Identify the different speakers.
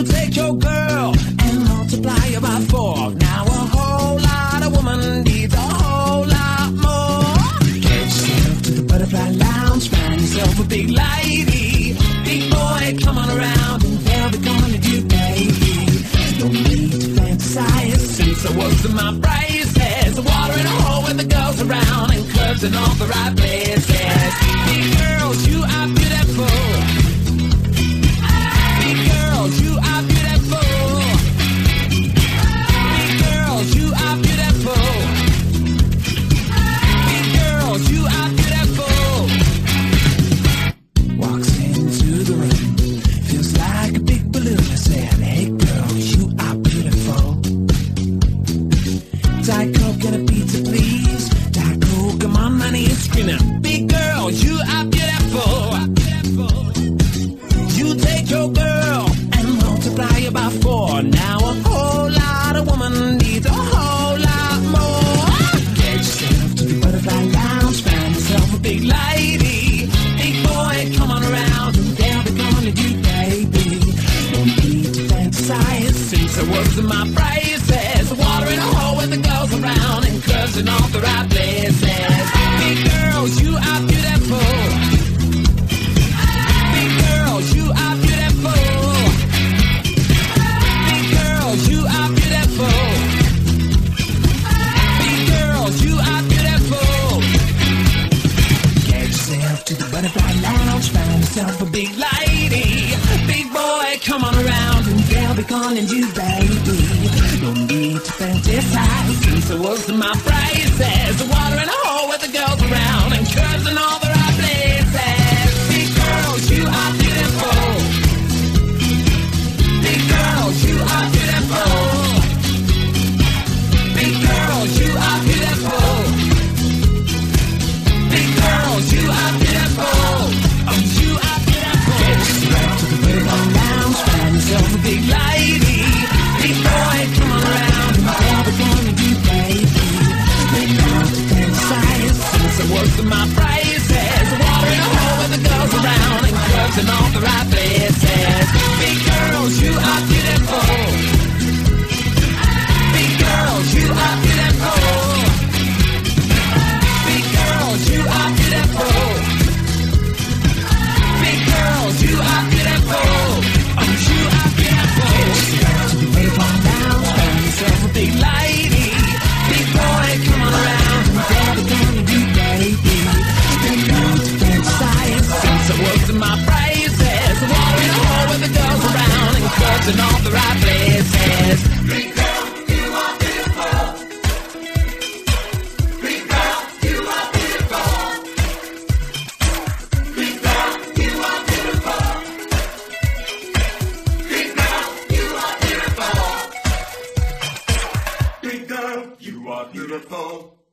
Speaker 1: take your girl and multiply her by 4. Now a whole lot of woman needs a whole lot more. Get yourself to the Butterfly Lounge, find yourself a big lady. Big boy, come on around and they'll be calling you baby. No need to fantasize, since I was in my braces. Water in a hole with the girls around and clubs in all the right places. Big girls, you are beautiful. Big girls, you are beautiful. Big girls, you are beautiful. Big girls, you are beautiful. Walks into the room, feels like a big balloon. I said, hey girl, you are beautiful. Diet Coke and a pizza, please. Diet Coke, come on, honey, it's screaming. Big girl, you are beautiful. You take your girl and multiply her by 4. Now a whole lot of woman needs a whole lot more. Get yourself to the Butterfly Lounge, find yourself a big lady. Big boy, come on around and they'll be calling you baby. No need to fantasize, since I was in my braces. Water in a hole with the girls around and clubs in all the right places. Big girls, you are beautiful. Big girls, you are beautiful. Big girls, you are beautiful. Big girls, you are beautiful. Get yourself to the Butterfly Lounge, find yourself a big lady. Big boy, come on around and they'll be calling you baby. No need to fantasize, since I was in my braces. Water in a hole with the girls around and curves in all the right places. Big girls, you are beautiful. Big girls, you are beautiful. Big girls, you are beautiful. Big girls, you are beautiful. Oh, you are beautiful. Get yourself to the Butterfly Lounge, find yourself a big lady. Big boy, come on around and they'll be calling you baby. They know to fantasize, since I was in my braces. Water in a hole with the girls around and clubs in all the right places. Big girls, you are beautiful. Big girls, you are beautiful. Big girls, you are beautiful. Big girls, you are beautiful. Oh, you are beautiful. To the Butterfly Lounge, find yourself a big lady. Big boy, come on around and they'll be calling you baby. They know to fantasize, since I was in my braces. Water in a hole with the girls around and clubs in all the right places. Big girl, you are beautiful. Big girl, you are beautiful. Big girl, you are beautiful. Big girl, you are beautiful. Big girl, you are beautiful.